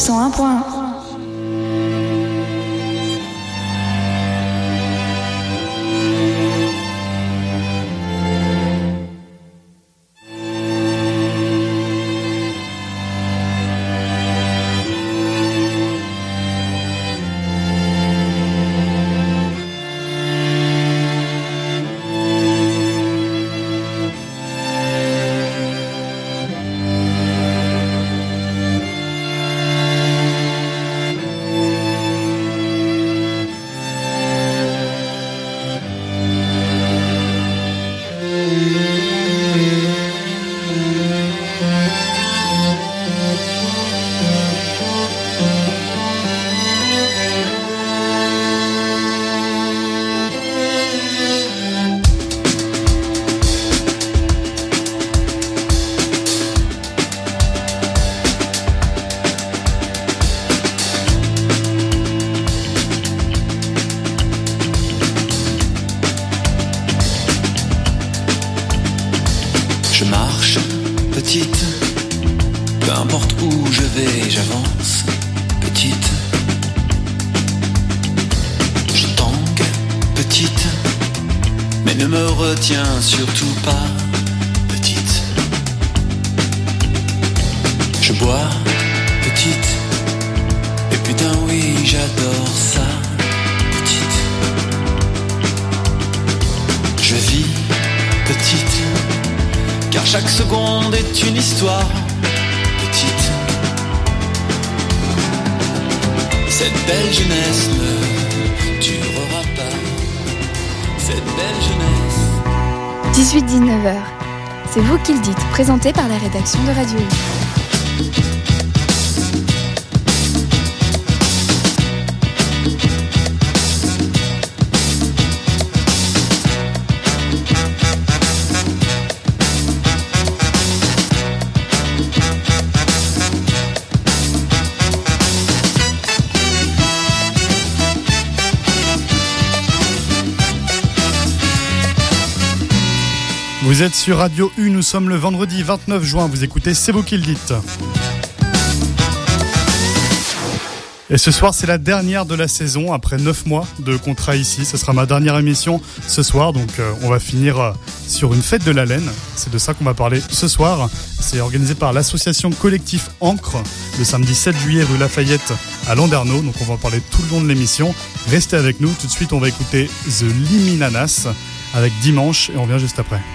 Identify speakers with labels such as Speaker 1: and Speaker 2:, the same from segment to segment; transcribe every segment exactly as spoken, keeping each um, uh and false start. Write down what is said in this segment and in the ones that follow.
Speaker 1: cent un point un.
Speaker 2: Tiens surtout pas, petite. Je bois, petite. Et putain oui, j'adore ça, petite. Je vis, petite. Car chaque seconde est une histoire, petite. Cette belle jeunesse ne durera pas. Cette belle jeunesse.
Speaker 1: dix-huit dix-neuf heures. C'est vous qui le dites, présenté par la rédaction de Radio U.
Speaker 3: Vous êtes sur Radio U, nous sommes le vendredi vingt-neuf juin, vous écoutez C'est vous qui le dites. Et ce soir, c'est la dernière de la saison, après neuf mois de contrat ici. Ce sera ma dernière émission ce soir, donc euh, on va finir euh, sur une fête de la laine. C'est de ça qu'on va parler ce soir. C'est organisé par l'association Collectif Encre, le samedi sept juillet rue Lafayette à Landerneau. Donc on va en parler tout le long de l'émission. Restez avec nous, tout de suite on va écouter The Liminanas avec Dimanche et on revient juste après.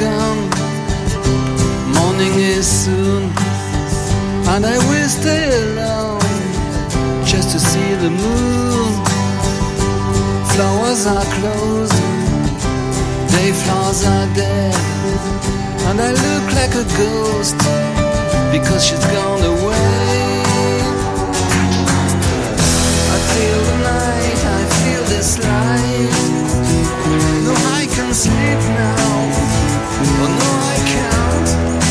Speaker 2: gone, morning is soon, and I will stay alone just to see the moon. Flowers are closed, dayflowers are dead, and I look like a ghost because she's gone away. I feel the night, I feel this light. No, I can sleep now. Oh no, I can't.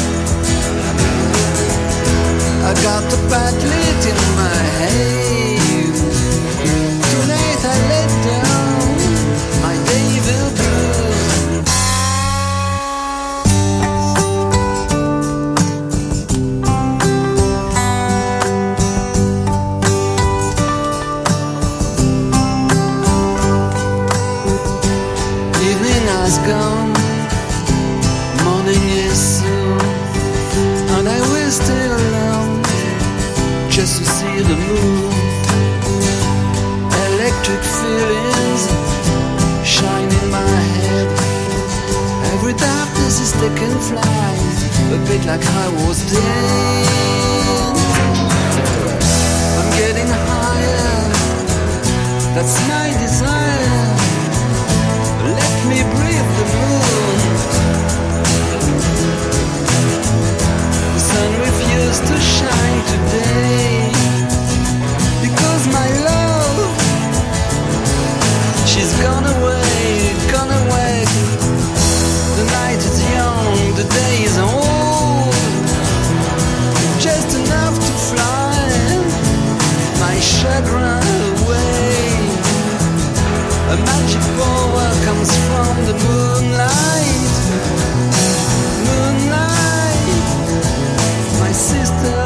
Speaker 2: I got the bad lit in my head. Tonight I let down my devil blue. Evening has gone, morning is soon, and I will stay alone just to see the moon. Electric feelings shine in my head. Every darkness is taking flight, a bit like I was dead. I'm getting higher, that's my desire. Let me breathe the moon. The sun refused to shine today because my love, she's gone away, gone away. The night is young, the day is old, just enough to fly my chagrin away. A magic power comes from the moonlight. Moonlight, my sister.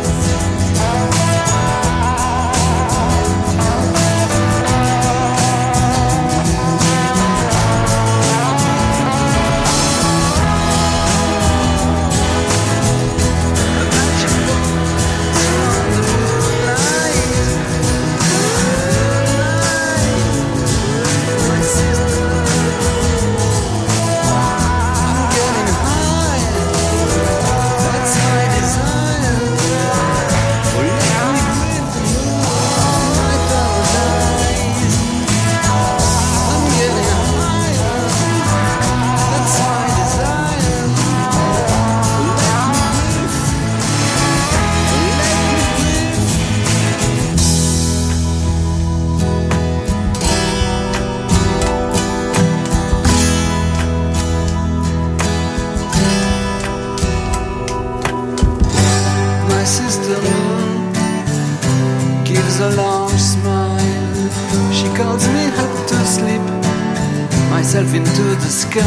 Speaker 2: Into the sky.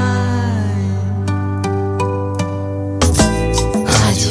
Speaker 2: Radio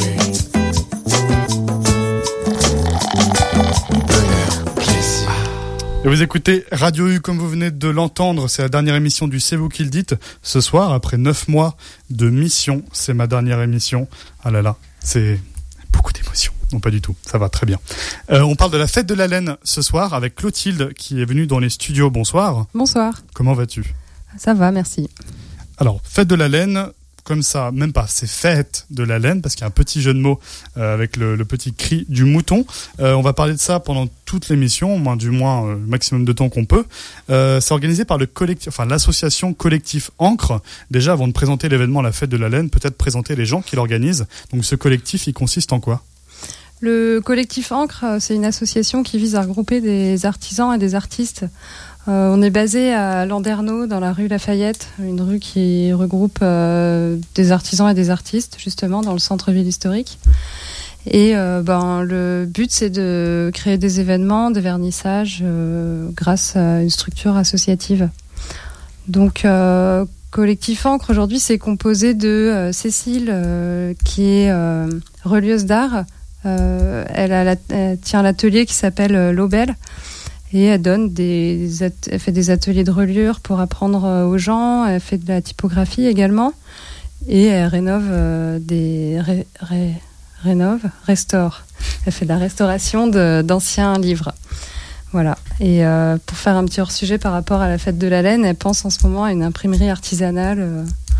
Speaker 2: Bonheur, plaisir. Et vous écoutez Radio U comme vous venez de l'entendre, c'est la dernière émission du C'est vous qui le dites. Ce soir, après neuf mois de mission, c'est ma dernière émission. Ah là là, c'est beaucoup d'émotions. Non, pas du tout, ça va très bien. Euh, on parle de la fête de la laine ce soir avec Clotilde qui est venue dans les studios. Bonsoir.
Speaker 4: Bonsoir.
Speaker 2: Comment vas-tu ?
Speaker 4: Ça va, merci.
Speaker 2: Alors, fête de la laine, comme ça, même pas, c'est fête de la laine, parce qu'il y a un petit jeu de mots euh, avec le, le petit cri du mouton. Euh, on va parler de ça pendant toute l'émission, moins du moins euh, le maximum de temps qu'on peut. Euh, c'est organisé par le collectif, enfin l'association Collectif Encre. Déjà, avant de présenter l'événement La fête de la laine, peut-être présenter les gens qui l'organisent. Donc, ce collectif, il consiste en quoi ?
Speaker 4: Le collectif Encre, c'est une association qui vise à regrouper des artisans et des artistes. Euh, on est basé à Landerneau, dans la rue Lafayette, une rue qui regroupe euh, des artisans et des artistes, justement, dans le centre-ville historique. Et euh, ben, le but, c'est de créer des événements, des vernissages, euh, grâce à une structure associative. Donc, euh, Collectif Encre, aujourd'hui, c'est composé de euh, Cécile, euh, qui est euh, relieuse d'art. Euh, elle, a la, elle tient l'atelier qui s'appelle euh, L'Aubelle. Et elle donne des, elle fait des ateliers de reliure pour apprendre aux gens. Elle fait de la typographie également. Et elle rénove euh, des... Ré, ré, rénove Restaure. Elle fait de la restauration de, d'anciens livres. Voilà. Et euh, pour faire un petit hors-sujet par rapport à la fête de la laine, elle pense en ce moment à une imprimerie artisanale euh,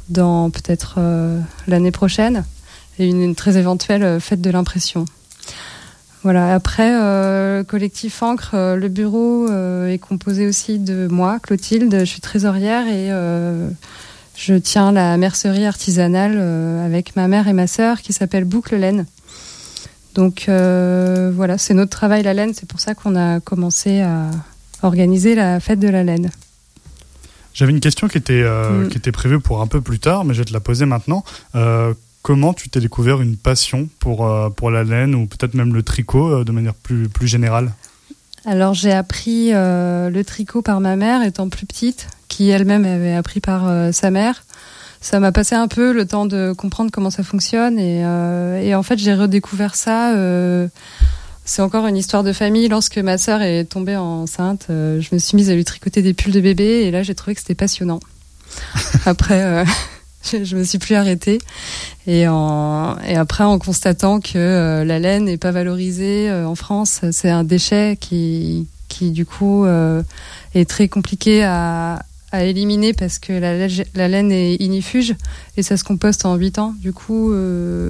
Speaker 4: dans peut-être euh, l'année prochaine, et une, une très éventuelle fête de l'impression. Voilà. Après, euh, collectif Encre, euh, le bureau euh, est composé aussi de moi, Clotilde. Je suis trésorière et euh, je tiens la mercerie artisanale euh, avec ma mère et ma sœur qui s'appelle Boucle Laine. Donc euh, voilà, c'est notre travail la laine. C'est pour ça qu'on a commencé à organiser la fête de la laine.
Speaker 2: J'avais une question qui était euh, mmh. qui était prévue pour un peu plus tard, mais je vais te la poser maintenant. Euh, Comment tu t'es découvert une passion pour, euh, pour la laine ou peut-être même le tricot euh, de manière plus, plus générale ?
Speaker 4: Alors j'ai appris euh, le tricot par ma mère étant plus petite, qui elle-même avait appris par euh, sa mère. Ça m'a passé un peu le temps de comprendre comment ça fonctionne et, euh, et en fait j'ai redécouvert ça. Euh, c'est encore une histoire de famille. Lorsque ma sœur est tombée enceinte, euh, je me suis mise à lui tricoter des pulls de bébé et là j'ai trouvé que c'était passionnant. Après... Euh, Je, je me suis plus arrêtée et, en, et après en constatant que euh, la laine n'est pas valorisée euh, en France, c'est un déchet qui, qui du coup euh, est très compliqué à, à éliminer parce que la, la laine est ignifuge et ça se composte en huit ans. Du coup, euh,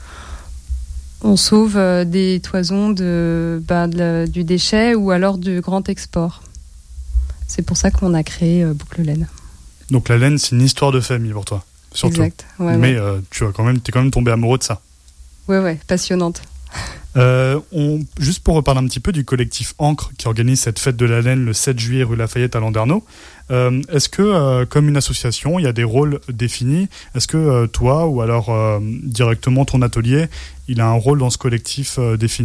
Speaker 4: on sauve euh, des toisons de, bah, de la, du déchet ou alors du grand export. C'est pour ça qu'on a créé euh, Boucle Laine.
Speaker 2: Donc la laine, c'est une histoire de famille pour toi. Surtout.
Speaker 4: Exact. Ouais,
Speaker 2: mais
Speaker 4: ouais.
Speaker 2: Euh, tu as quand même, t'es quand même tombé amoureux de ça.
Speaker 4: Ouais, ouais, passionnante.
Speaker 2: Euh, on, juste pour reparler un petit peu du collectif Encre qui organise cette fête de la laine le sept juillet rue Lafayette à Landerneau. Euh, est-ce que, euh, comme une association, il y a des rôles définis ? Est-ce que euh, toi ou alors euh, directement ton atelier, il a un rôle dans ce collectif euh, défini ?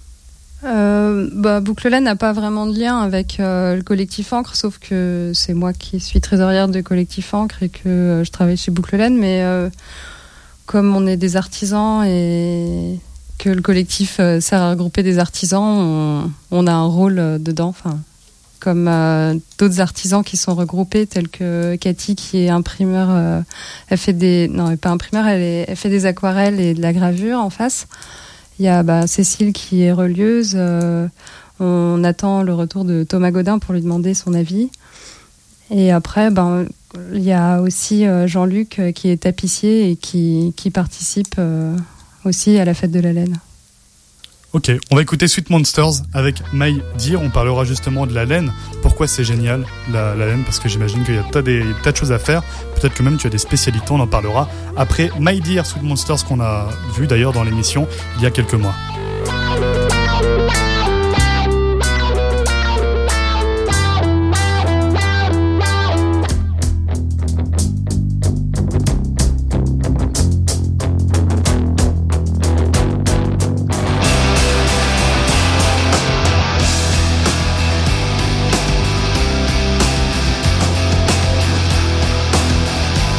Speaker 4: Euh, bah, Boucle Laine n'a pas vraiment de lien avec euh, le collectif Encre, sauf que c'est moi qui suis trésorière de collectif Encre et que euh, je travaille chez Boucle Laine, mais euh, comme on est des artisans et que le collectif euh, sert à regrouper des artisans, on, on a un rôle euh, dedans, enfin, comme euh, d'autres artisans qui sont regroupés, tels que Cathy qui est imprimeur, euh, elle fait des, non, elle n'est pas imprimeur, elle, est, elle fait des aquarelles et de la gravure en face. Il y a bah, Cécile qui est relieuse. Euh, on attend le retour de Thomas Godin pour lui demander son avis. Et après, ben, il y a aussi euh, Jean-Luc euh, qui est tapissier et qui, qui participe euh, aussi à la fête de la laine.
Speaker 2: Ok, on va écouter Sweet Monsters avec My Dear. On parlera justement de la laine. Pourquoi c'est génial la, la laine ? Parce que j'imagine qu'il y a tas, des, tas de choses à faire. Peut-être que même tu as des spécialités, on en parlera. Après My Dear, Sweet Monsters qu'on a vu d'ailleurs dans l'émission il y a quelques mois.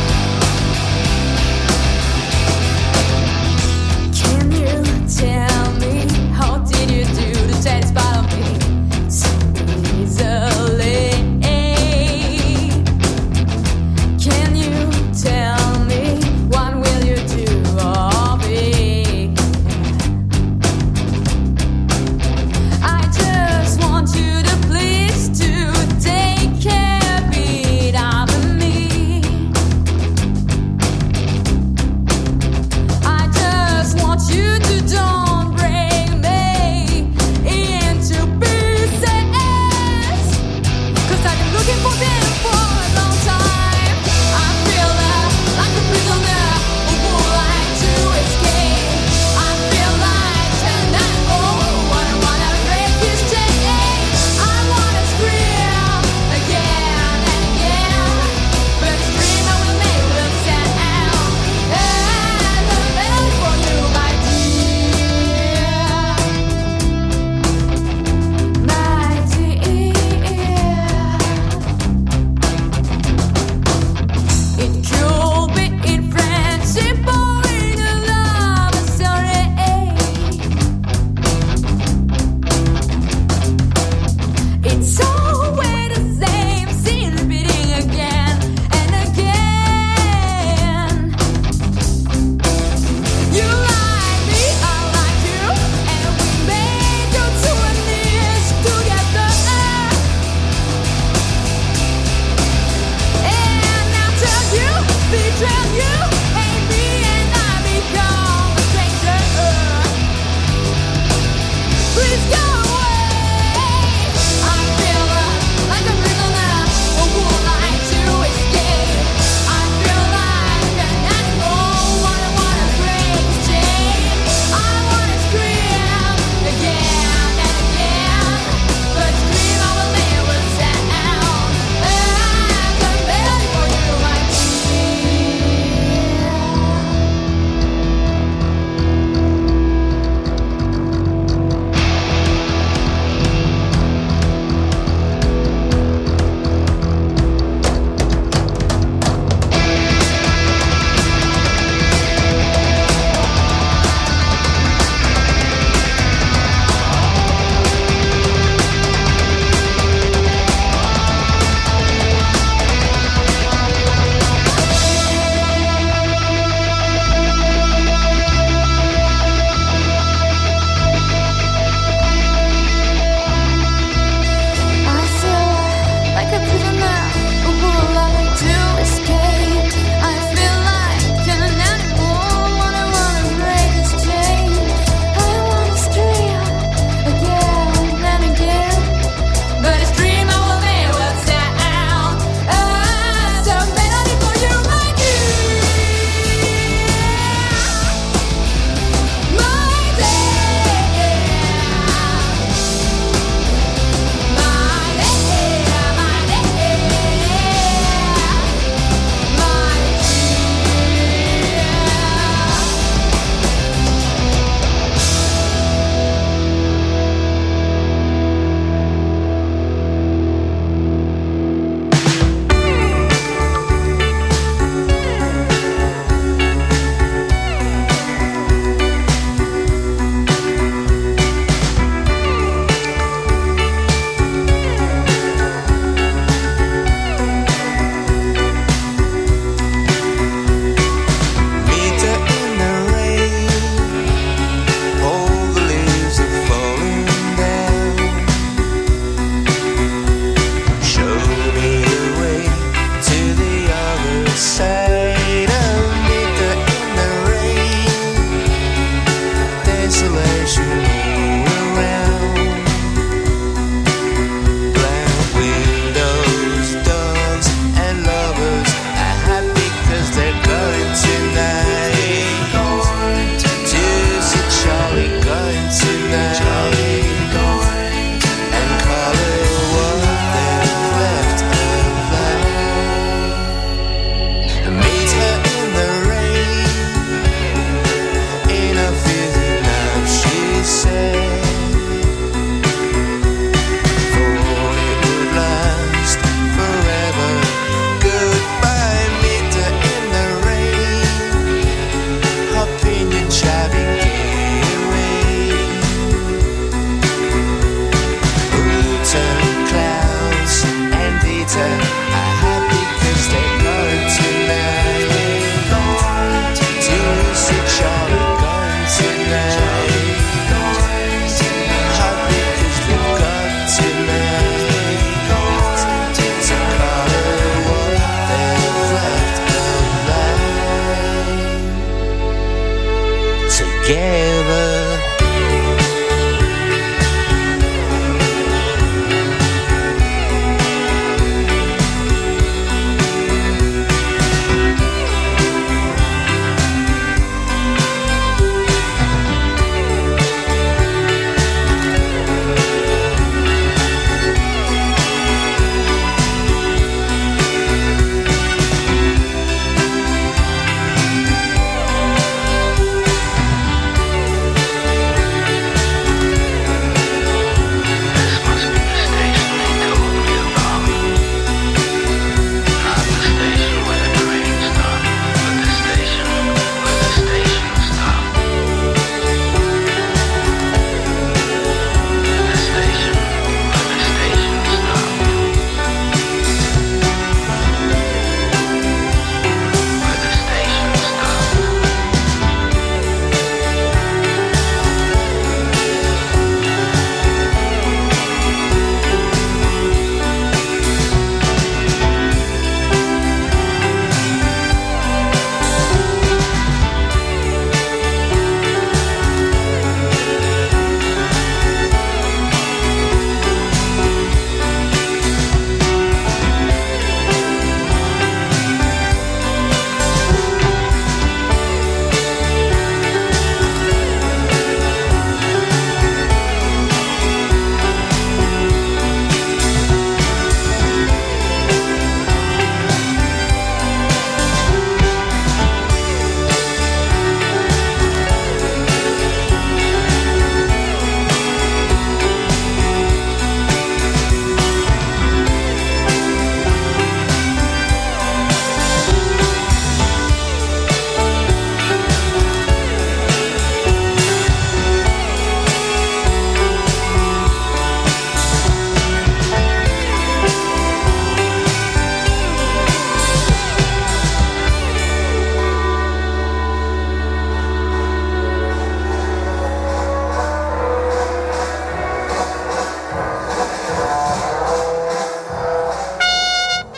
Speaker 5: Can you tell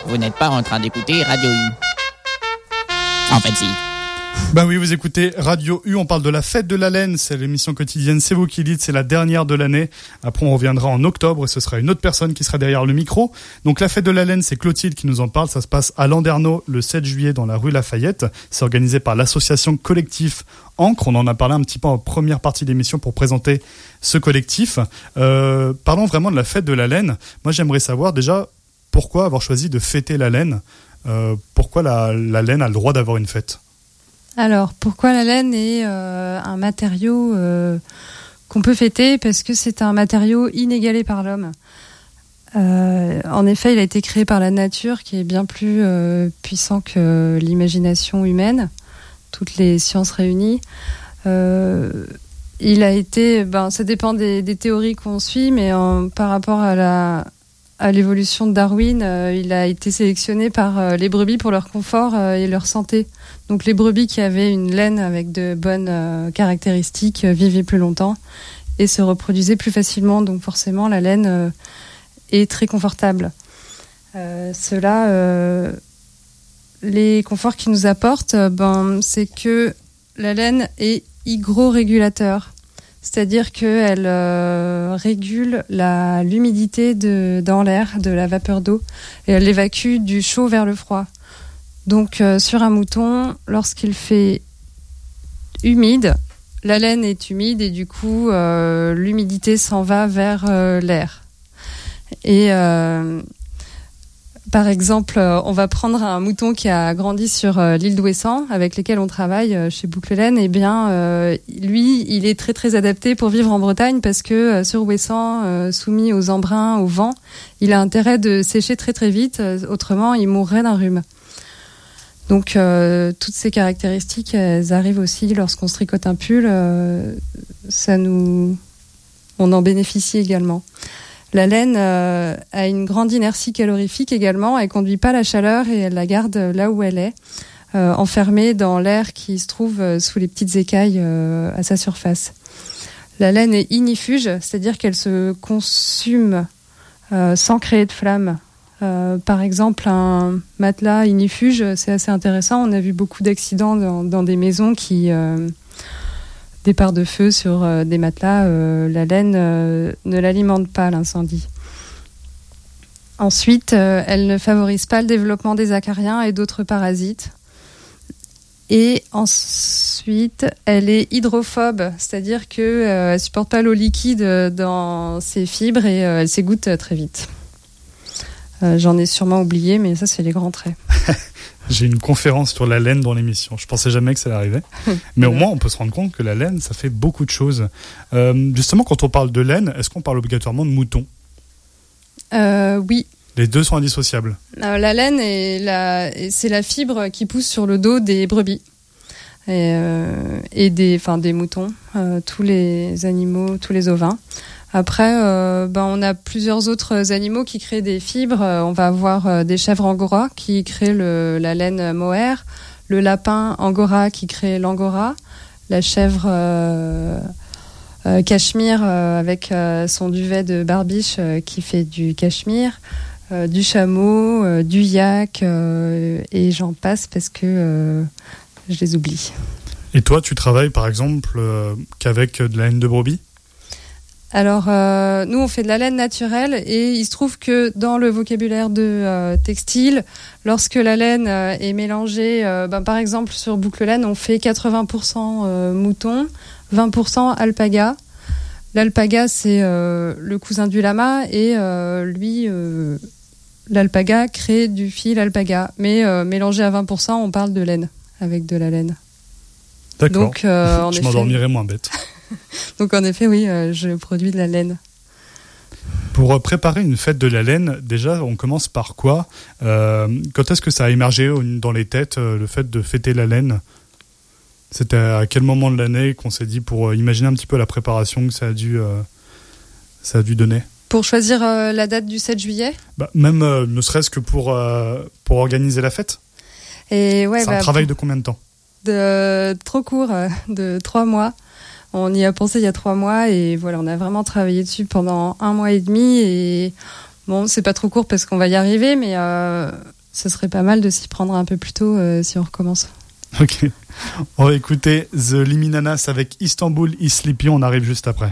Speaker 5: Vous n'êtes pas en train d'écouter Radio U. En fait, si.
Speaker 2: Bah oui, vous écoutez Radio U, on parle de la fête de la laine, c'est l'émission quotidienne, c'est vous qui dites, c'est la dernière de l'année. Après, on reviendra en octobre et ce sera une autre personne qui sera derrière le micro. Donc la fête de la laine, c'est Clotilde qui nous en parle, ça se passe à Landerneau le sept juillet dans la rue Lafayette. C'est organisé par l'association Collectif Ancre, on en a parlé un petit peu en première partie d'émission pour présenter ce collectif. Euh, parlons vraiment de la fête de la laine. Moi, j'aimerais savoir déjà pourquoi avoir choisi de fêter la laine. Euh, pourquoi la, la laine a le droit d'avoir une fête ?
Speaker 4: Alors, pourquoi la laine est euh, un matériau euh, qu'on peut fêter ? Parce que c'est un matériau inégalé par l'homme. Euh, en effet, il a été créé par la nature, qui est bien plus euh, puissant que l'imagination humaine, toutes les sciences réunies. Euh, il a été, ben, ça dépend des, des théories qu'on suit, mais en, par rapport à la à l'évolution de Darwin, euh, il a été sélectionné par euh, les brebis pour leur confort euh, et leur santé. Donc les brebis qui avaient une laine avec de bonnes euh, caractéristiques euh, vivaient plus longtemps et se reproduisaient plus facilement. Donc forcément, la laine euh, est très confortable. Euh, cela, euh, les conforts qu'il nous apporte, euh, ben, c'est que la laine est hygrorégulateur. C'est-à-dire qu'elle euh, régule la, l'humidité de, dans l'air, de la vapeur d'eau, et elle évacue du chaud vers le froid. Donc euh, sur un mouton, lorsqu'il fait humide, la laine est humide et du coup euh, l'humidité s'en va vers euh, l'air. Et euh, par exemple, on va prendre un mouton qui a grandi sur euh, l'île d'Ouessant, avec lesquels on travaille euh, chez Boucle Laine. Et bien, euh, lui, il est très très adapté pour vivre en Bretagne parce que euh, sur Ouessant, euh, soumis aux embruns, au vent, il a intérêt de sécher très très vite. Euh, autrement, il mourrait d'un rhume. Donc, euh, toutes ces caractéristiques, elles arrivent aussi lorsqu'on se tricote un pull. Euh, ça nous, on en bénéficie également. La laine euh, a une grande inertie calorifique également, elle conduit pas la chaleur et elle la garde là où elle est, euh, enfermée dans l'air qui se trouve euh, sous les petites écailles euh, à sa surface. La laine est ignifuge, c'est-à-dire qu'elle se consume euh, sans créer de flamme. Euh, par exemple, un matelas ignifuge, c'est assez intéressant. On a vu beaucoup d'accidents dans, dans des maisons qui... Euh, départ de feu sur euh, des matelas, euh, la laine euh, ne l'alimente pas l'incendie. Ensuite, euh, elle ne favorise pas le développement des acariens et d'autres parasites. Et ensuite, elle est hydrophobe, c'est-à-dire qu'elle euh, ne supporte pas l'eau liquide dans ses fibres et euh, elle s'égoutte très vite. Euh, j'en ai sûrement oublié, mais ça, c'est les grands traits.
Speaker 2: J'ai une conférence sur la laine dans l'émission. Je pensais jamais que ça arrivait. Mais au moins, on peut se rendre compte que la laine, ça fait beaucoup de choses. Euh, justement, quand on parle de laine, est-ce qu'on parle obligatoirement de mouton ?
Speaker 4: euh, Oui.
Speaker 2: Les deux sont indissociables.
Speaker 4: Euh, la laine, est la, c'est la fibre qui pousse sur le dos des brebis et, euh, et des, enfin, des moutons, euh, tous les animaux, tous les ovins. Après, euh, ben, on a plusieurs autres animaux qui créent des fibres. Euh, on va avoir euh, des chèvres angora qui créent le, la laine mohair, le lapin angora qui crée l'angora, la chèvre euh, euh, cachemire euh, avec euh, son duvet de barbiche euh, qui fait du cachemire, euh, du chameau, euh, du yak, euh, et j'en passe parce que euh, je les oublie.
Speaker 2: Et toi, tu travailles par exemple euh, qu'avec de la laine de brebis ?
Speaker 4: Alors, euh, nous, on fait de la laine naturelle et il se trouve que dans le vocabulaire de euh, textile, lorsque la laine euh, est mélangée, euh, ben, par exemple, sur Boucle Laine, on fait quatre-vingts pour cent euh, mouton, vingt pour cent alpaga. L'alpaga, c'est euh, le cousin du lama et euh, lui, euh, l'alpaga crée du fil alpaga. Mais euh, mélangé à vingt pour cent, on parle de laine, avec de la laine.
Speaker 2: D'accord,
Speaker 4: Donc, euh, en
Speaker 2: je
Speaker 4: effet...
Speaker 2: m'endormirai moins bête.
Speaker 4: Donc en effet, oui, euh, je produis de la laine.
Speaker 2: Pour préparer une fête de la laine, déjà, on commence par quoi ? euh, Quand est-ce que ça a émergé dans les têtes, euh, le fait de fêter la laine ? C'était à quel moment de l'année qu'on s'est dit, pour euh, imaginer un petit peu la préparation que ça a dû, euh, ça a dû donner ?
Speaker 4: Pour choisir euh, la date du sept juillet ?
Speaker 2: Bah, même euh, ne serait-ce que pour, euh, pour organiser la fête.
Speaker 4: Et ouais,
Speaker 2: C'est
Speaker 4: bah,
Speaker 2: un travail de combien de temps ?
Speaker 4: de, Trop court, euh, de trois mois. On y a pensé il y a trois mois et voilà, on a vraiment travaillé dessus pendant un mois et demi et bon, c'est pas trop court parce qu'on va y arriver, mais euh, ce serait pas mal de s'y prendre un peu plus tôt euh, si on recommence.
Speaker 2: Ok. On va écouter The Liminanas avec Istanbul is Sleepy. On arrive juste après.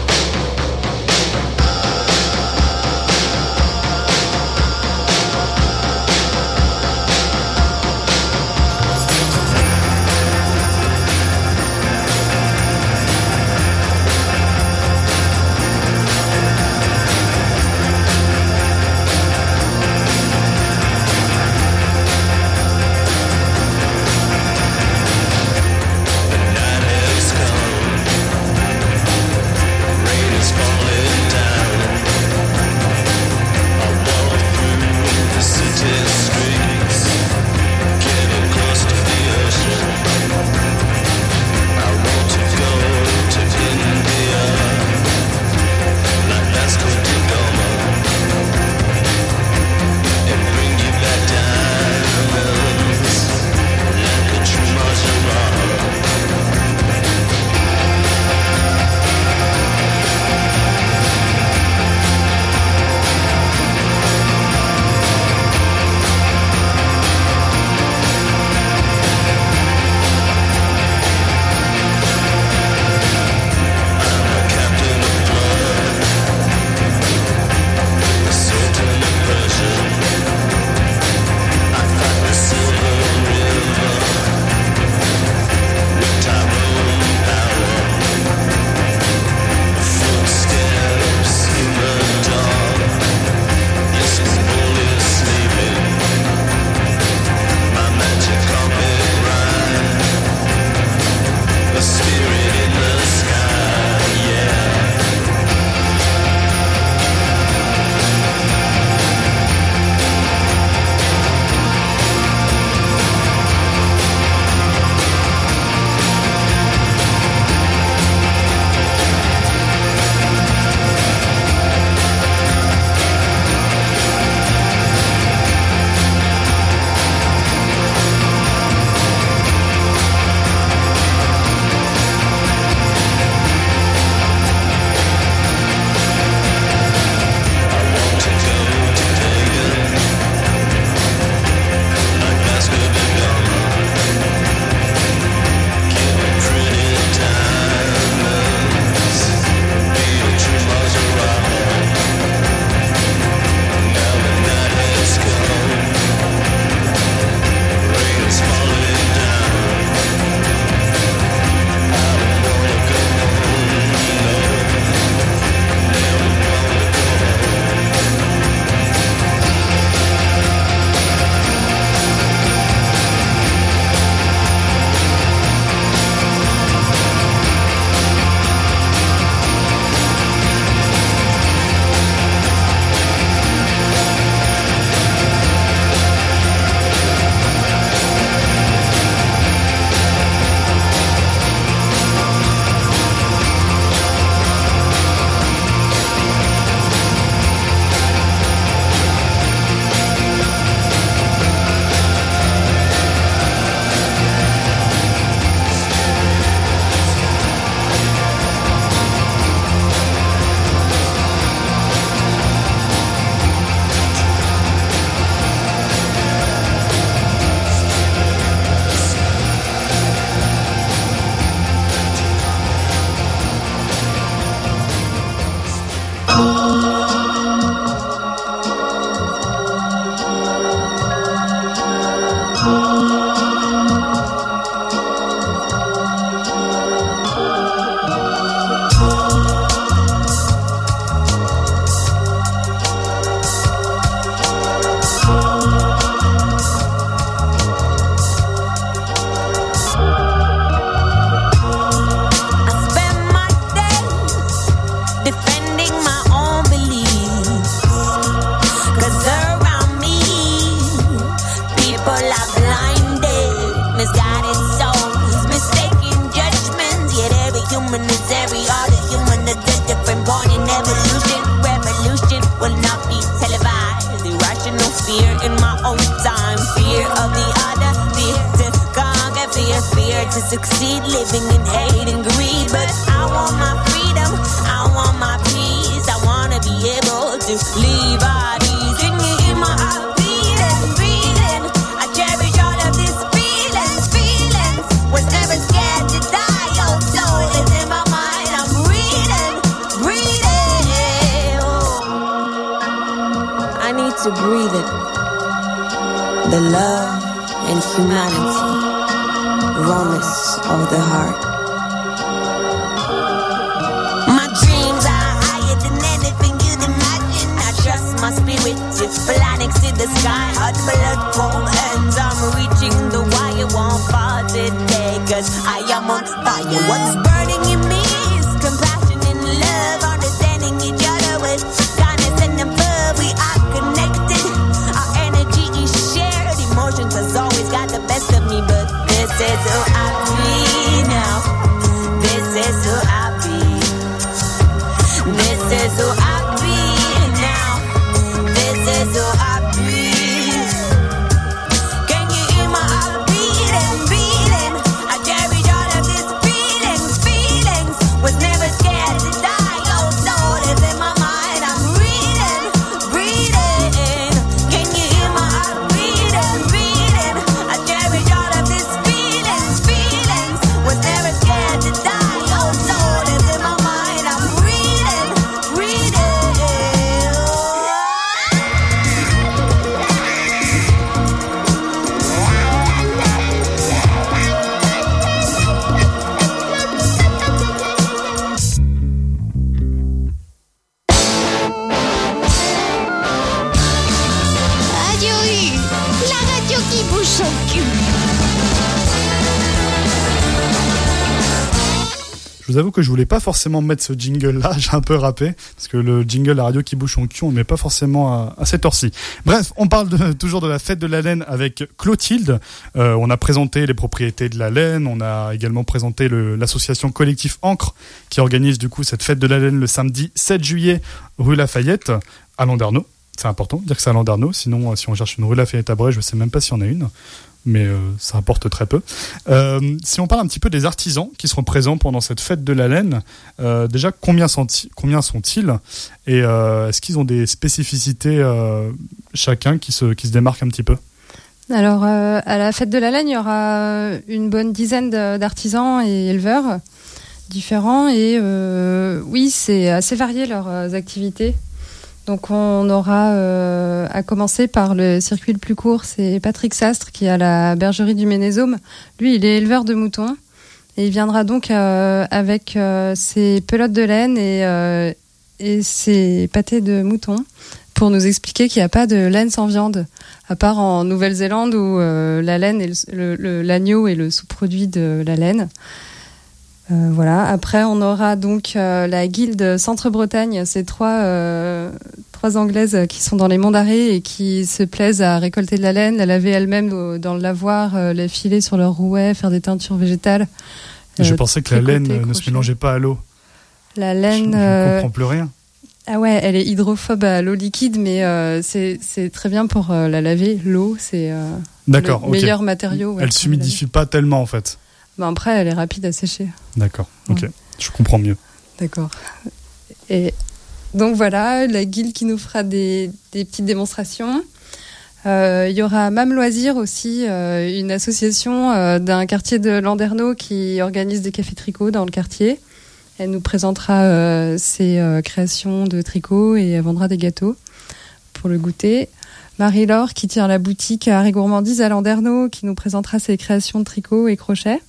Speaker 6: To succeed, living in hate and greed. But I want my freedom, I want my peace. I wanna be able to leave bodies. Can you hear my heart beating, breathe? to breathe it. The love and humanity, rawness of the heart. My dreams are higher than anything you'd imagine. I trust my spirit to fly next to the sky. Hot blood, cold hands, I'm reaching the wire. Won't fall today, cause I am on fire. What's burning in me is compassion and love, understanding each other with kindness and above. We are connected, our energy is shared. Emotions has always got the best of me, but this is who I be now. This is who I be. This is who I be now. This is who I be. Can you hear my heart beating, beating? I carry all of these feelings, feelings. Was never scared to die. Oh, Lord, is in my mind. I'm breathing, breathing. Can you hear my heart beating, beating? I carry all of these feelings, feelings. Was never scared to die. Oh, Lord, is in my mind. I'm breathing, breathing.
Speaker 7: Radio U, la radio qui bouge son cul.
Speaker 2: Je vous avoue que je voulais pas forcément mettre ce jingle-là, j'ai un peu râpé, parce que le jingle La radio qui bouge son cul, on ne met pas forcément à, à cette heure-ci. Bref, on parle de, toujours de la fête de la laine avec Clotilde. Euh, on a présenté les propriétés de la laine, on a également présenté le, l'association Collectif Ancre, qui organise du coup cette fête de la laine le samedi sept juillet, rue Lafayette, à Landerneau. C'est important de dire que c'est à Landerneau, sinon si on cherche une rue Lafayette à Bray, je ne sais même pas s'il y en a une. Mais euh, ça importe très peu. Euh, si on parle un petit peu des artisans qui seront présents pendant cette fête de la laine, euh, déjà combien sont-ils, combien sont-ils et euh, est-ce qu'ils ont des spécificités euh, chacun qui se, qui se démarquent un petit peu?
Speaker 4: Alors, euh, à la fête de la laine, il y aura une bonne dizaine de, d'artisans et éleveurs différents. Et euh, oui, c'est assez varié leurs activités. Donc on aura, euh, à commencer par le circuit le plus court, c'est Patrick Sastre qui est à la bergerie du Ménésome. Lui, il est éleveur de moutons et il viendra donc euh, avec euh, ses pelotes de laine et, euh, et ses pâtés de moutons pour nous expliquer qu'il n'y a pas de laine sans viande, à part en Nouvelle-Zélande où euh, la laine est le, le, l'agneau est le sous-produit de la laine. Euh, voilà. Après, on aura donc euh, la guilde Centre-Bretagne, ces trois, euh, trois Anglaises qui sont dans les monts d'Arrée et qui se plaisent à récolter de la laine, la laver elles-mêmes au, dans le lavoir, euh, la filer sur leur rouet, faire des teintures végétales.
Speaker 2: Euh, Je pensais que la laine crochet. ne se mélangeait pas à l'eau.
Speaker 4: La laine...
Speaker 2: Je ne comprends plus rien.
Speaker 4: Ah ouais, elle est hydrophobe à l'eau liquide, mais euh, c'est, c'est très bien pour euh, la laver. L'eau, c'est euh,
Speaker 2: D'accord,
Speaker 4: le
Speaker 2: okay.
Speaker 4: meilleur matériau. Ouais,
Speaker 2: elle s'humidifie pas tellement en fait.
Speaker 4: Ben après, elle est rapide à sécher.
Speaker 2: D'accord, ok,
Speaker 4: ouais.
Speaker 2: Je comprends mieux.
Speaker 4: D'accord. Et donc voilà, la guilde qui nous fera des, des petites démonstrations. Euh, il y aura Mam Loisir aussi, euh, une association euh, d'un quartier de Landerneau qui organise des cafés tricots dans le quartier. Elle nous présentera euh, ses euh, créations de tricot et elle vendra des gâteaux pour le goûter. Marie-Laure qui tient la boutique Harry Gourmandise à Landerneau qui nous présentera ses créations de tricot et crochet.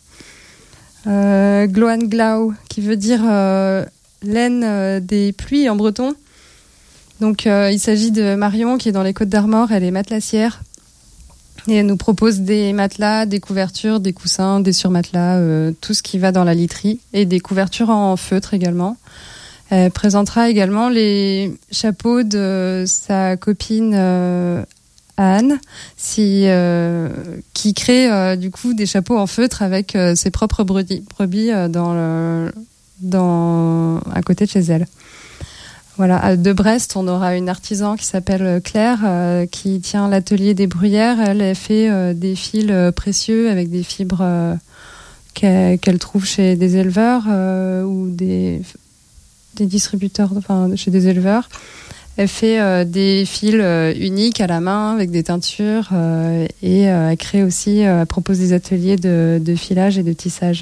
Speaker 4: Euh, Gloan Glau qui veut dire euh, laine euh, des pluies en breton. Donc euh, il s'agit de Marion qui est dans les Côtes d'Armor, elle est matelassière et elle nous propose des matelas, des couvertures, des coussins, des surmatelas, euh, tout ce qui va dans la literie et des couvertures en feutre également. Elle présentera également les chapeaux de sa copine euh, Anne, si, euh, qui crée euh, du coup des chapeaux en feutre avec euh, ses propres brebis, brebis euh, dans le, dans, à côté de chez elle. Voilà, de Brest, on aura une artisan qui s'appelle Claire, euh, qui tient l'atelier des Bruyères. Elle, elle fait euh, des fils euh, précieux avec des fibres euh, qu'elle, qu'elle trouve chez des éleveurs euh, ou des, des distributeurs, enfin chez des éleveurs. Elle fait euh, des fils euh, uniques à la main avec des teintures euh, et euh, elle crée aussi, euh, elle propose des ateliers de, de filage et de tissage.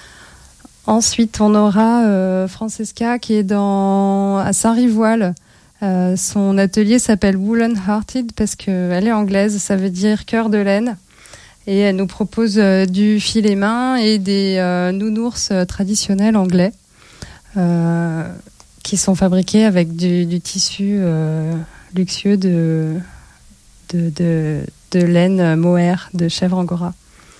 Speaker 4: Ensuite, on aura euh, Francesca qui est dans, à Saint-Rivoal Euh, son atelier s'appelle Woolen Hearted parce qu'elle est anglaise, ça veut dire cœur de laine. Et elle nous propose euh, du filet main et des euh, nounours euh, traditionnels anglais euh, qui sont fabriqués avec du, du tissu euh, luxueux de, de, de, de laine mohair de chèvre angora.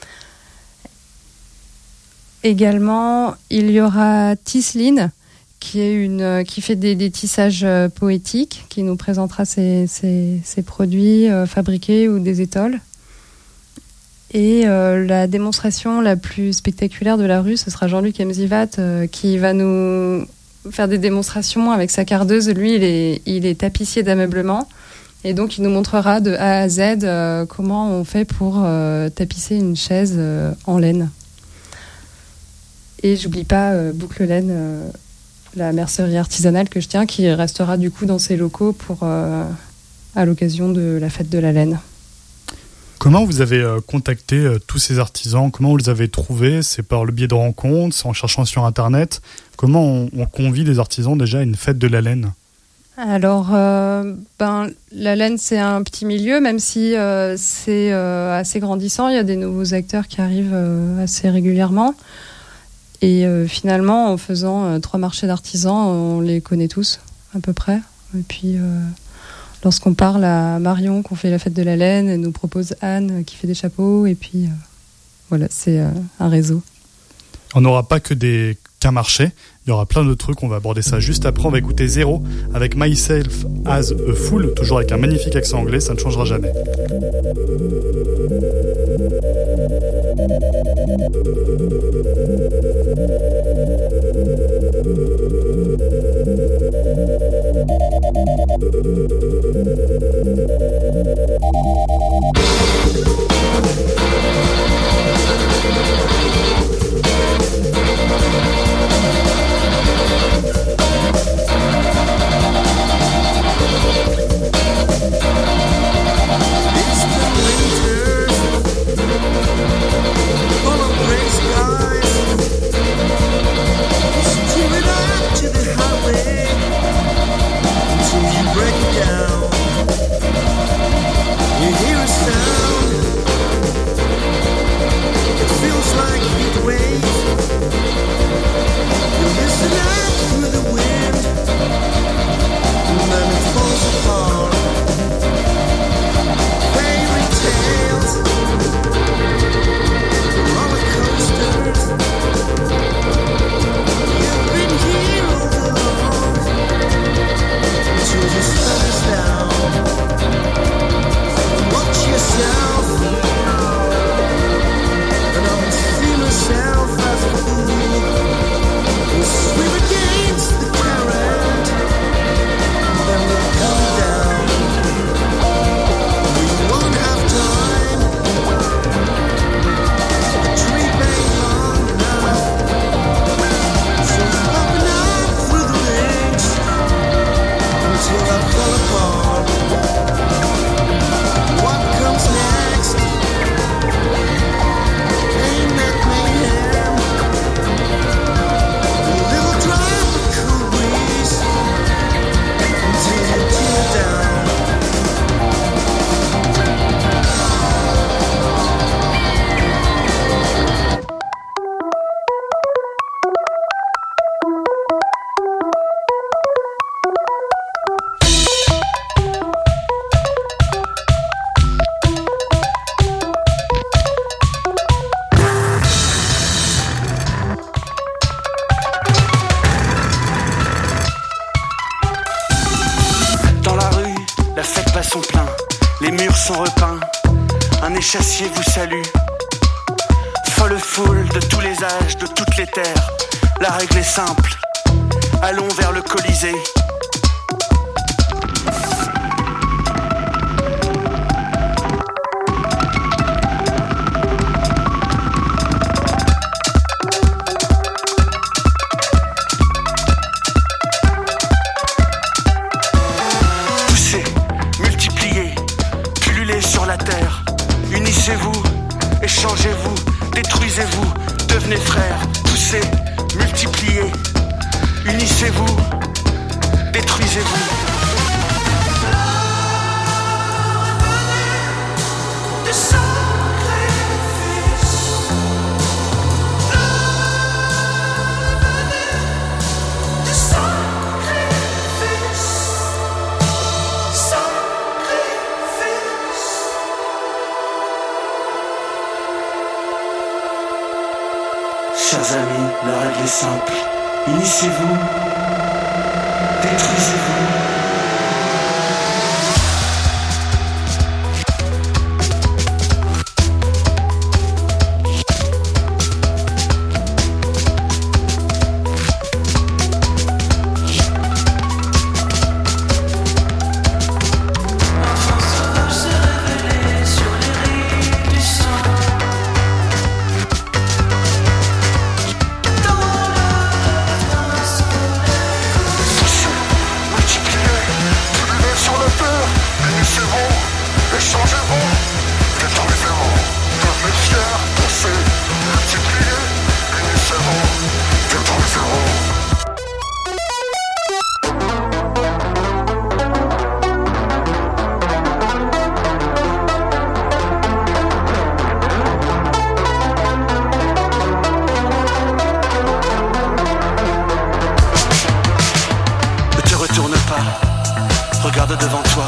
Speaker 4: Également, il y aura Tisline, qui est une qui fait des, des tissages euh, poétiques, qui nous présentera ses, ses, ses produits euh, fabriqués ou des étoiles. Et euh, la démonstration la plus spectaculaire de la rue, ce sera Jean-Luc Emzivat euh, qui va nous faire des démonstrations avec sa cardeuse. Lui, il est, il est tapissier d'ameublement. Et donc, il nous montrera de A à Z euh, comment on fait pour euh, tapisser une chaise euh, en laine. Et j'oublie pas euh, Boucle Laine, euh, la mercerie artisanale que je tiens, qui restera du coup dans ses locaux pour, euh, à l'occasion de la fête de la laine.
Speaker 2: Comment vous avez euh, contacté euh, tous ces artisans? Comment vous les avez trouvés? C'est par le biais de rencontres? C'est en cherchant sur Internet? Comment on, on convie les artisans déjà à une fête de la laine?
Speaker 4: Alors, euh, ben, la laine, c'est un petit milieu, même si euh, c'est euh, assez grandissant. Il y a des nouveaux acteurs qui arrivent euh, assez régulièrement. Et euh, finalement, en faisant euh, trois marchés d'artisans, on les connaît tous, à peu près. Et puis, euh, lorsqu'on parle à Marion, qu'on fait la fête de la laine, elle nous propose Anne, qui fait des chapeaux. Et puis, euh, voilà, c'est euh, un réseau.
Speaker 2: On n'aura pas que des qu'un marché, il y aura plein de trucs, on va aborder ça juste après. On va écouter Zéro avec Myself as a Fool, toujours avec un magnifique accent anglais, ça ne changera jamais.
Speaker 8: Chassier vous salue. Folle foule de tous les âges, de toutes les terres. La règle est simple. Allons vers le Colisée. Poussez, multipliez, pullulez sur la terre. Unissez-vous, échangez-vous, détruisez-vous, devenez frères, poussez, multipliez, unissez-vous, détruisez-vous. La règle est simple. Unissez-vous, détruisez-vous.
Speaker 6: Regarde devant toi.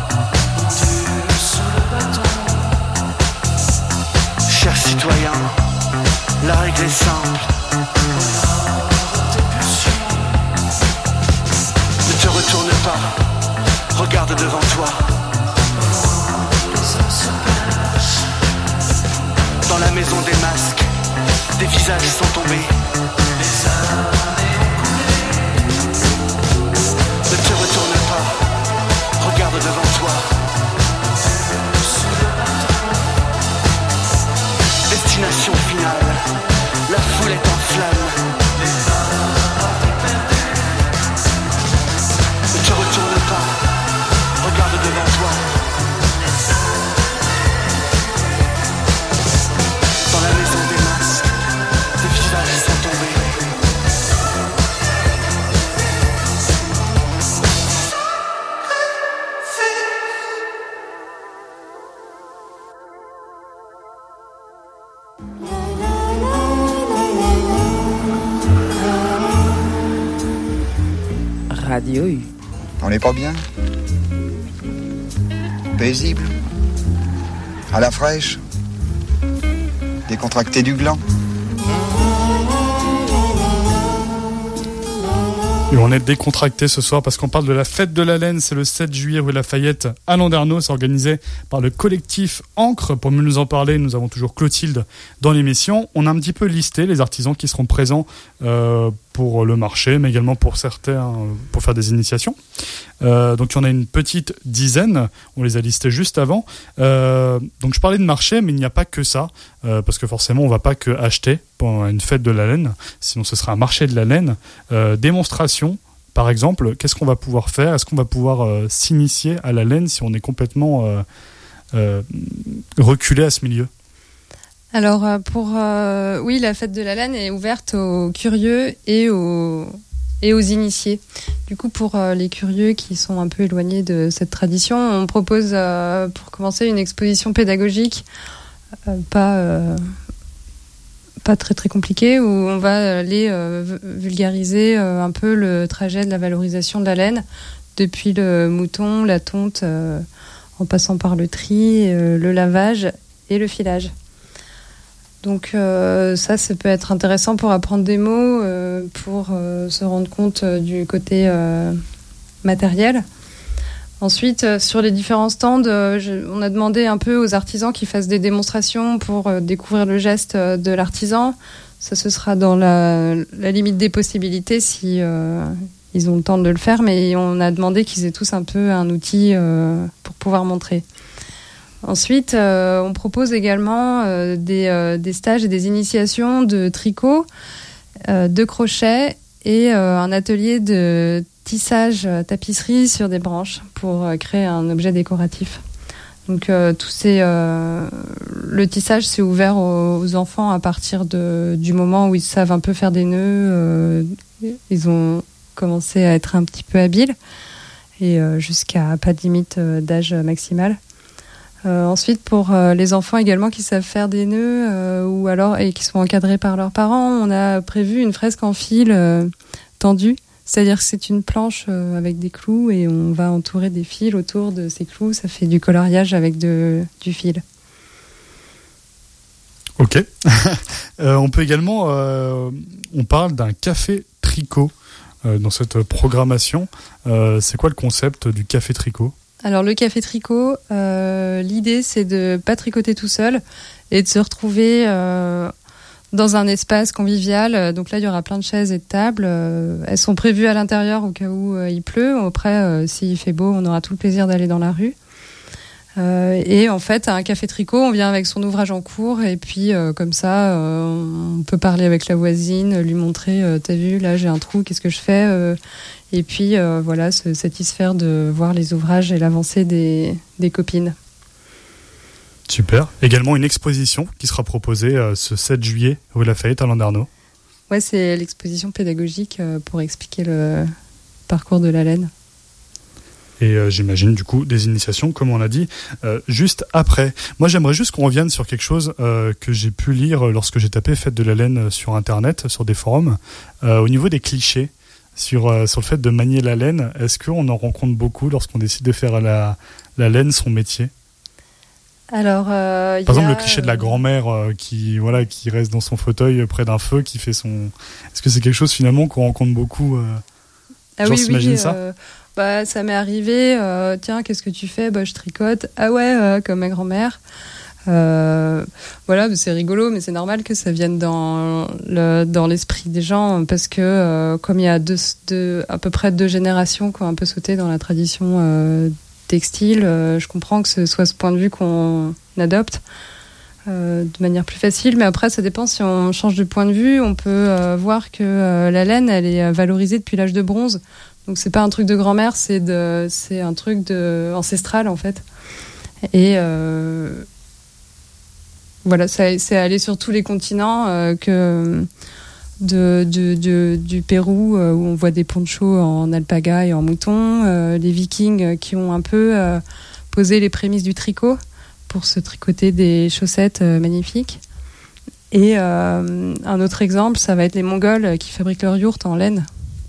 Speaker 6: Cher citoyen, la règle est simple. Ne te retourne pas. Regarde devant toi. Dans la maison des masques, des visages sont tombés. Ne te retourne pas. Regarde devant toi. Destination finale. La foule est en flammes. Ne te retourne pas. Regarde devant toi. Dans la maison des masques, des visages sont tombés.
Speaker 5: Radio U.
Speaker 9: On n'est pas bien? Paisible? À la fraîche? Décontracté du gland?
Speaker 2: Et on est décontracté ce soir parce qu'on parle de la fête de la laine. C'est le sept juillet rue Lafayette à Landerneau. C'est organisé par le collectif Encre. Pour mieux nous en parler, nous avons toujours Clotilde dans l'émission. On a un petit peu listé les artisans qui seront présents euh, pour le marché, mais également pour certains, pour faire des initiations. Euh, donc il y en a une petite dizaine, on les a listés juste avant. Euh, donc je parlais de marché, mais il n'y a pas que ça, euh, parce que forcément on ne va pas que acheter pendant une fête de la laine, sinon ce sera un marché de la laine. Euh, démonstration, par exemple, qu'est-ce qu'on va pouvoir faire? Est-ce qu'on va pouvoir euh, s'initier à la laine si on est complètement euh, euh, reculé à ce milieu?
Speaker 4: Alors pour euh, oui, la fête de la laine est ouverte aux curieux et aux et aux initiés. Du coup, pour euh, les curieux qui sont un peu éloignés de cette tradition, on propose euh, pour commencer une exposition pédagogique, euh, pas euh, pas très très compliquée, où on va aller euh, vulgariser euh, un peu le trajet de la valorisation de la laine depuis le mouton, la tonte, euh, en passant par le tri, euh, le lavage et le filage. Donc euh, ça, ça peut être intéressant pour apprendre des mots, euh, pour euh, se rendre compte euh, du côté euh, matériel. Ensuite, euh, sur les différents stands, euh, je, on a demandé un peu aux artisans qui fassent des démonstrations pour euh, découvrir le geste euh, de l'artisan. Ça, ce sera dans la, la limite des possibilités si euh, ils ont le temps de le faire, mais on a demandé qu'ils aient tous un peu un outil euh, pour pouvoir montrer. Ensuite, euh, on propose également euh, des, euh, des stages et des initiations de tricot, euh, de crochet et euh, un atelier de tissage euh, tapisserie sur des branches pour euh, créer un objet décoratif. Donc, euh, tous ces, euh, le tissage, c'est ouvert aux, aux enfants à partir de, du moment où ils savent un peu faire des nœuds. Euh, ils ont commencé à être un petit peu habiles et euh, jusqu'à pas de limite euh, d'âge maximal. Euh, ensuite, pour euh, les enfants également qui savent faire des nœuds euh, ou alors et qui sont encadrés par leurs parents, on a prévu une fresque en fil euh, tendue, c'est-à-dire que c'est une planche euh, avec des clous et on va entourer des fils autour de ces clous. Ça fait du coloriage avec de, du fil.
Speaker 2: Ok. euh, on peut également, euh, on parle d'un café tricot euh, dans cette programmation. Euh, c'est quoi le concept du café tricot ?
Speaker 4: Alors le café tricot, euh, l'idée c'est de pas tricoter tout seul et de se retrouver euh, dans un espace convivial. Donc là il y aura plein de chaises et de tables. Euh, elles sont prévues à l'intérieur au cas où euh, il pleut. Après euh, s'il fait beau, on aura tout le plaisir d'aller dans la rue. Euh, et en fait, à un café tricot, on vient avec son ouvrage en cours et puis euh, comme ça, euh, on peut parler avec la voisine, lui montrer, euh, t'as vu, là j'ai un trou, qu'est-ce que je fais euh, Et puis euh, voilà, se satisfaire de voir les ouvrages et l'avancée des, des copines.
Speaker 2: Super. Également une exposition qui sera proposée euh, ce sept juillet rue Lafayette à Landerneau.
Speaker 4: Ouais, c'est l'exposition pédagogique euh, pour expliquer le parcours de la laine.
Speaker 2: Et euh, j'imagine du coup des initiations, comme on a dit, euh, juste après. Moi j'aimerais juste qu'on revienne sur quelque chose euh, que j'ai pu lire lorsque j'ai tapé Fête de la laine sur internet, sur des forums, euh, au niveau des clichés sur, euh, sur le fait de manier la laine. Est-ce qu'on en rencontre beaucoup lorsqu'on décide de faire la, la laine son métier ?
Speaker 4: Alors, euh,
Speaker 2: Par exemple,
Speaker 4: a...
Speaker 2: le cliché de la grand-mère euh, qui, voilà, qui reste dans son fauteuil près d'un feu, qui fait son... Est-ce que c'est quelque chose finalement qu'on rencontre beaucoup euh...
Speaker 4: Ah
Speaker 2: Genre,
Speaker 4: oui,
Speaker 2: s'imagine
Speaker 4: oui,
Speaker 2: ça
Speaker 4: euh... Bah, ça m'est arrivé, euh, tiens, qu'est-ce que tu fais ? Bah, je tricote. Ah ouais, euh, comme ma grand-mère. Euh, voilà, c'est rigolo, mais c'est normal que ça vienne dans, le, dans l'esprit des gens, parce que euh, comme il y a deux, deux, à peu près deux générations qui ont un peu sauté dans la tradition euh, textile, euh, je comprends que ce soit ce point de vue qu'on adopte euh, de manière plus facile, mais après, ça dépend si on change de point de vue. On peut euh, voir que euh, la laine, elle est valorisée depuis l'âge de bronze. Donc c'est pas un truc de grand-mère, c'est de, c'est un truc de ancestral en fait. Et euh, voilà, ça, c'est allé sur tous les continents, euh, que de, de, de, du Pérou euh, où on voit des ponchos en alpaga et en mouton, euh, les Vikings qui ont un peu euh, posé les prémices du tricot pour se tricoter des chaussettes euh, magnifiques. Et euh, un autre exemple, ça va être les Mongols qui fabriquent leur yourte en laine.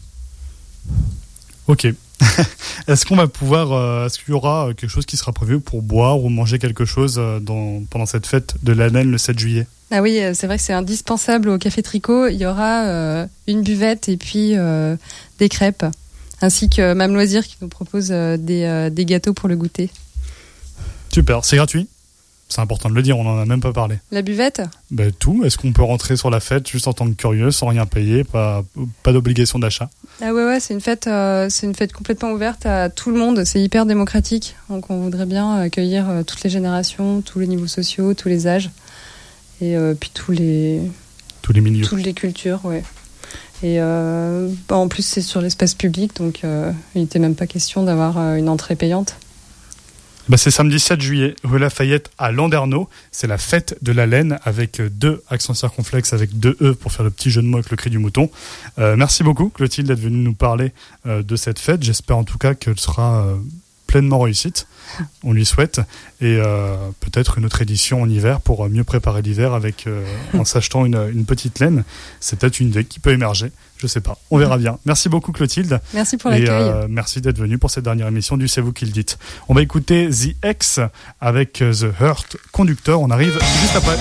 Speaker 2: Ok. Est-ce qu'on va pouvoir, euh, est-ce qu'il y aura quelque chose qui sera prévu pour boire ou manger quelque chose dans, pendant cette fête de la laine le sept juillet ?
Speaker 4: Ah oui, c'est vrai que c'est indispensable au Café Tricot. Il y aura euh, une buvette et puis euh, des crêpes, ainsi que Mme Loisir qui nous propose euh, des, euh, des gâteaux pour le goûter.
Speaker 2: Super, c'est gratuit ? C'est important de le dire, on n'en a même pas parlé.
Speaker 4: La buvette ?
Speaker 2: Ben, tout. Est-ce qu'on peut rentrer sur la fête juste en tant que curieux, sans rien payer, pas, pas d'obligation d'achat ?
Speaker 4: Ah ouais, ouais, c'est une fête, euh, c'est une fête complètement ouverte à tout le monde. C'est hyper démocratique. Donc on voudrait bien accueillir euh, toutes les générations, tous les niveaux sociaux, tous les âges, et euh, puis tous les
Speaker 2: tous les milieux,
Speaker 4: toutes les cultures, ouais. Et euh, bah, en plus c'est sur l'espace public, donc euh, il n'était même pas question d'avoir euh, une entrée payante.
Speaker 2: Bah c'est samedi sept juillet, rue Lafayette à Landerneau. C'est la fête de la laine avec deux accents circonflexes avec deux E pour faire le petit jeu de mots avec le cri du mouton. Euh, merci beaucoup Clotilde d'être venue nous parler euh, de cette fête. J'espère en tout cas qu'elle sera euh, pleinement réussite. On lui souhaite. Et euh, peut-être une autre édition en hiver pour mieux préparer l'hiver avec, euh, en s'achetant une, une petite laine. C'est peut-être une idée qui peut émerger. Je sais pas. On verra bien. Merci beaucoup Clotilde.
Speaker 4: Merci pour l'accueil.
Speaker 2: Et euh, merci d'être venue pour cette dernière émission du C'est vous qui le dites. On va écouter The X avec The Hurt Conductor. On arrive juste après.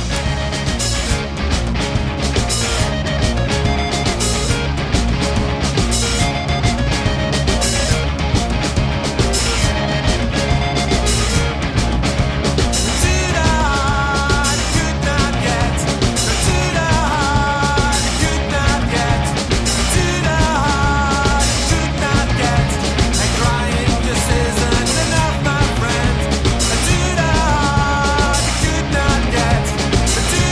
Speaker 10: To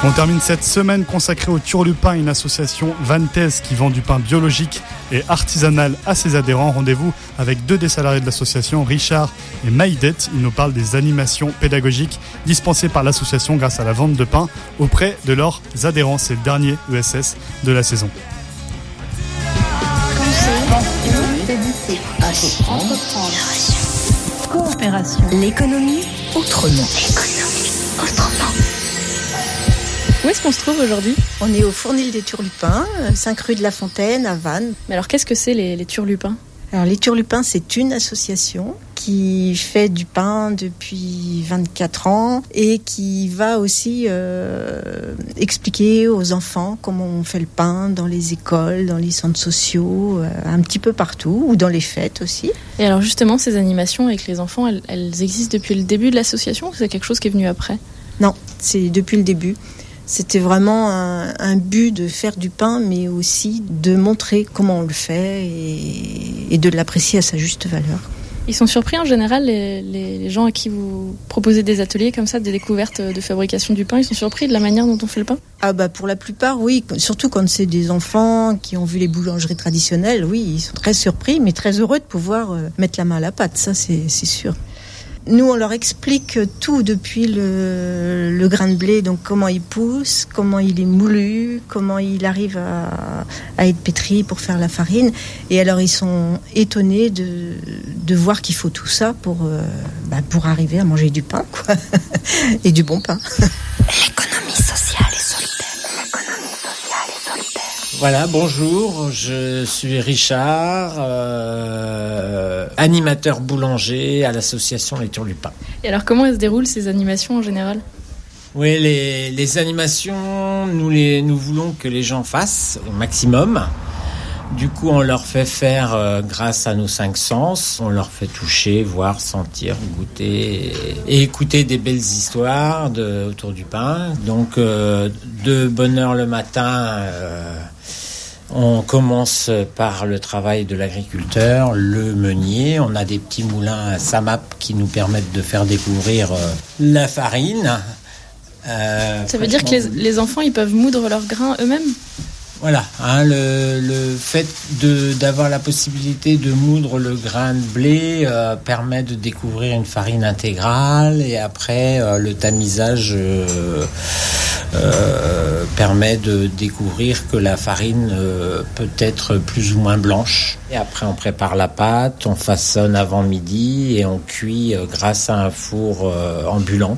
Speaker 2: On termine cette semaine consacrée au Turlupin, une association vantaise qui vend du pain biologique et artisanal à ses adhérents. Rendez-vous avec deux des salariés de l'association, Richard et Maïdette. Ils nous parlent des animations pédagogiques dispensées par l'association grâce à la vente de pain auprès de leurs adhérents. C'est le dernier E S S de la saison.
Speaker 10: Coopération. L'économie autrement.
Speaker 1: Où est-ce qu'on se trouve aujourd'hui ?
Speaker 11: On est au Fournil des Turlupins, cinq rue de la Fontaine à Vannes.
Speaker 1: Mais alors qu'est-ce que c'est les, les Turlupins ?
Speaker 11: Alors les Turlupins, c'est une association qui fait du pain depuis vingt-quatre ans et qui va aussi euh, expliquer aux enfants comment on fait le pain dans les écoles, dans les centres sociaux, euh, un petit peu partout, ou dans les fêtes aussi.
Speaker 1: Et alors justement, ces animations avec les enfants, elles, elles existent depuis le début de l'association ou c'est quelque chose qui est venu après ?
Speaker 11: Non, c'est depuis le début. C'était vraiment un, un but de faire du pain, mais aussi de montrer comment on le fait et, et de l'apprécier à sa juste valeur.
Speaker 1: Ils sont surpris en général, les, les, les gens à qui vous proposez des ateliers comme ça, des découvertes de fabrication du pain, ils sont surpris de la manière dont on fait le pain ?
Speaker 11: Ah bah pour la plupart, oui. Surtout quand c'est des enfants qui ont vu les boulangeries traditionnelles, oui, ils sont très surpris, mais très heureux de pouvoir euh, mettre la main à la pâte, ça c'est, c'est sûr. Nous, on leur explique tout depuis le, le grain de blé, donc comment il pousse, comment il est moulu, comment il arrive à, à être pétri pour faire la farine. Et alors, ils sont étonnés de, de voir qu'il faut tout ça pour, euh, bah, pour arriver à manger du pain, quoi. Et du bon pain.
Speaker 10: L'économie sociale et solidaire. L'économie sociale et solidaire.
Speaker 12: Voilà, bonjour, je suis Richard, euh, animateur boulanger à l'association Les Turlupins.
Speaker 1: Et alors comment elles se déroulent ces animations en général ?
Speaker 12: Oui, les, les animations, nous, les, nous voulons que les gens fassent au maximum. Du coup, on leur fait faire euh, grâce à nos cinq sens. On leur fait toucher, voir, sentir, goûter et, et écouter des belles histoires de, autour du pain. Donc, euh, de bonne heure le matin, euh, on commence par le travail de l'agriculteur, le meunier. On a des petits moulins à Samap qui nous permettent de faire découvrir euh, la farine.
Speaker 1: Euh, Ça veut dire que les, les enfants, ils peuvent moudre leurs grains eux-mêmes ?
Speaker 12: Voilà, hein, le, le fait de, d'avoir la possibilité de moudre le grain de blé euh, permet de découvrir une farine intégrale et après euh, le tamisage euh, euh, permet de découvrir que la farine euh, peut être plus ou moins blanche. Et après on prépare la pâte, on façonne avant midi et on cuit euh, grâce à un four euh, ambulant.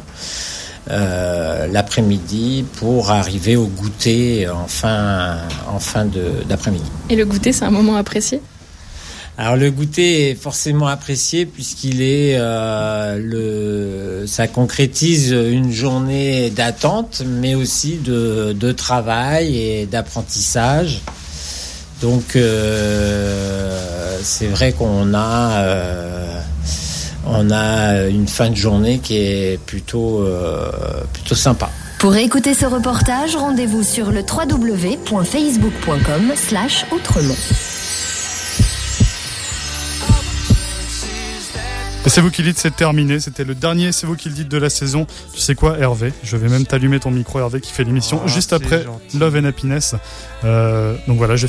Speaker 12: Euh, l'après-midi pour arriver au goûter en fin, en fin de, d'après-midi.
Speaker 1: Et le goûter, c'est un moment apprécié ?
Speaker 12: Alors le goûter est forcément apprécié puisqu'il est euh, le, ça concrétise une journée d'attente, mais aussi de, de travail et d'apprentissage. Donc euh, c'est vrai qu'on a euh, on a une fin de journée qui est plutôt, euh, plutôt sympa.
Speaker 10: Pour écouter ce reportage, rendez-vous sur le w w w point facebook point com slash autrement.
Speaker 2: Et C'est vous qui le dites, c'est terminé. C'était le dernier C'est vous qui le dites de la saison. Tu sais quoi, Hervé ? Je vais même t'allumer ton micro, Hervé, qui fait l'émission ah, juste après gentil. Love and Happiness. Euh, donc voilà, je